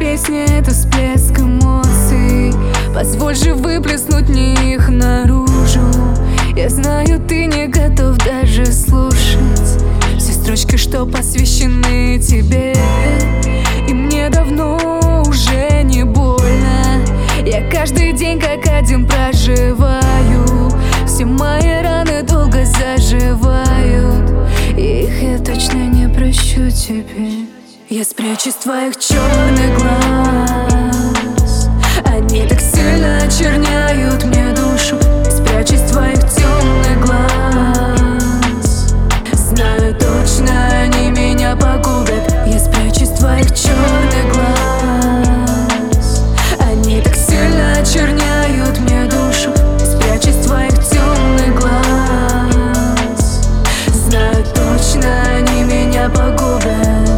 песня — это всплеск эмоций. Позволь же выплеснуть их наружу. Я знаю, ты не готов даже слушать все строчки, что посвящены тебе. И мне давно уже не больно. Я каждый день как один проживаю. Все мои раны долго заживают, и их я точно не прощу тебе. Я спрячусь в твоих черных глаз, они так сильно очерняют мне душу. Спрячусь в твоих темных глаз, знаю точно, они меня погубят. Я спрячусь в твоих черных глаз, они так сильно очерняют мне душу. Спрячусь в твоих темных глаз, знаю точно, они меня погубят.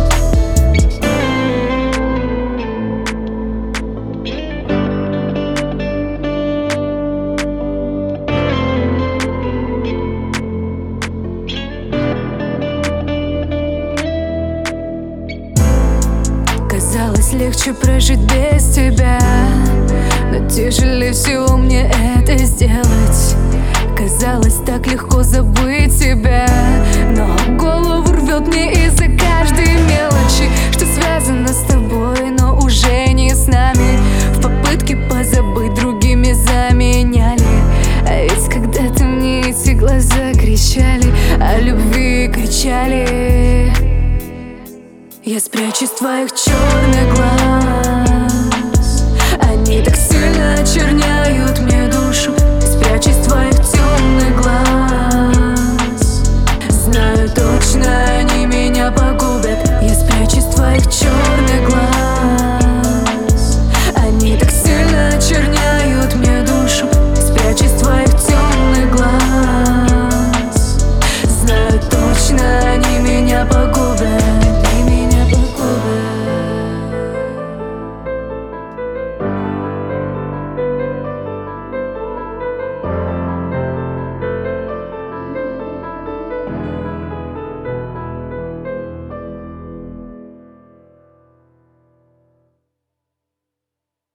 Казалось, легче прожить без тебя, но тяжелее всего мне это сделать. Казалось, так легко забыть тебя, но голову рвет мне из-за каждой мелочи, что связано с тобой, но уже не с нами. В попытке позабыть другими заменяли. А ведь когда-то мне эти глаза кричали, о любви кричали. Я спрячусь в твоих черных глаз, они так сильно очерняют